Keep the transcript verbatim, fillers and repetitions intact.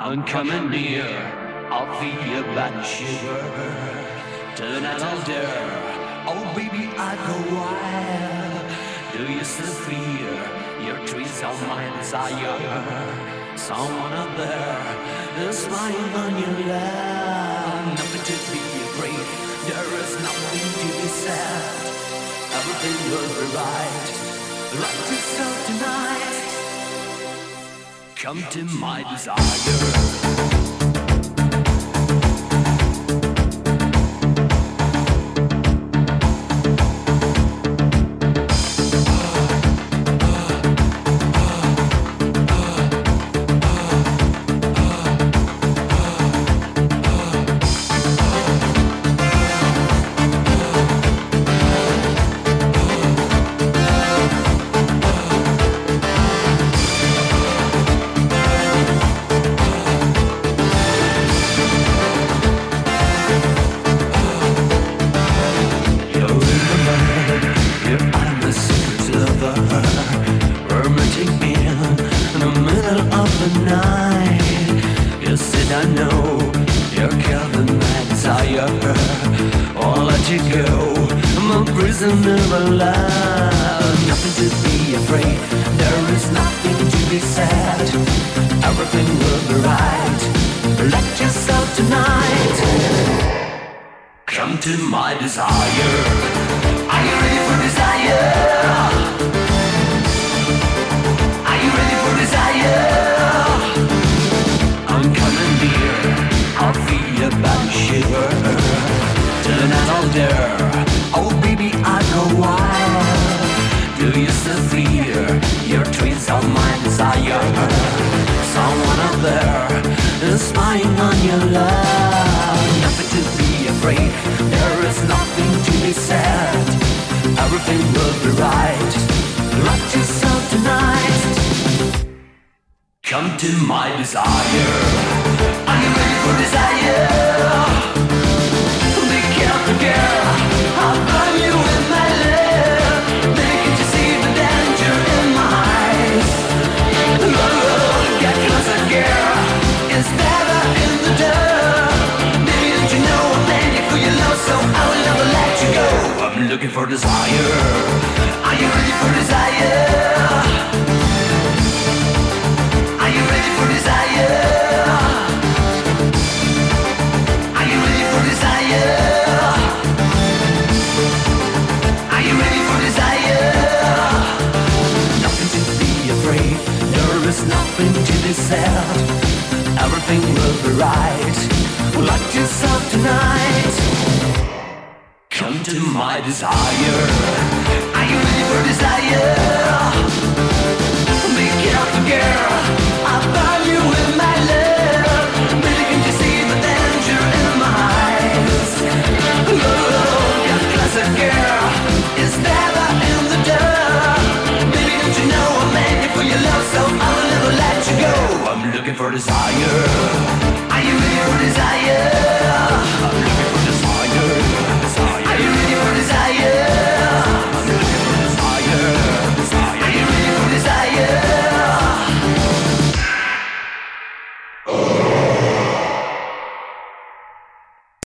I'm coming near, I'll feel your body shiver. Tonight I'll dare, oh baby I go wild. Do you still feel your trees on my desire? Someone out there is lying on your lap. Nothing to be afraid, there is nothing to be said. Everything will be right, like yourself tonight. Come to my desire. I know you're killing my desire. I'll let you go, I'm a prisoner of love. Nothing to be afraid, there is nothing to be sad. Everything will be right, let yourself tonight. Come to my desire. Are you ready for desire? Are you ready for desire? I'm coming near, I'll feel your body shiver. Tonight I'll dare, oh baby I go wild. Do you still feel your trees on my desire? Someone out there is spying on your love. Nothing to be afraid, there is nothing to be said. Everything will be right, let yourself tonight. Come to my desire. Are you ready for desire? Be careful, girl, I'll burn you with my love. Baby, can't you see the danger in my eyes? Oh, get closer, girl, it's better in the dark. Baby, don't you know I'm made for your love, so I will never let you go. I'm looking for desire. Are you ready for desire? Are you ready for desire? Are you ready for desire? Are you ready for desire? Nothing to be afraid, there is nothing to be said. Everything will be right, like yourself tonight. Come to my desire. Are you ready for desire? Be careful, girl, I'll burn you with my love. Baby, can't you see the danger in my eyes? Oh, get closer, girl, it's better in the dark. Baby, don't you know I'm made for your love, so I will never let you go. I'm looking for desire.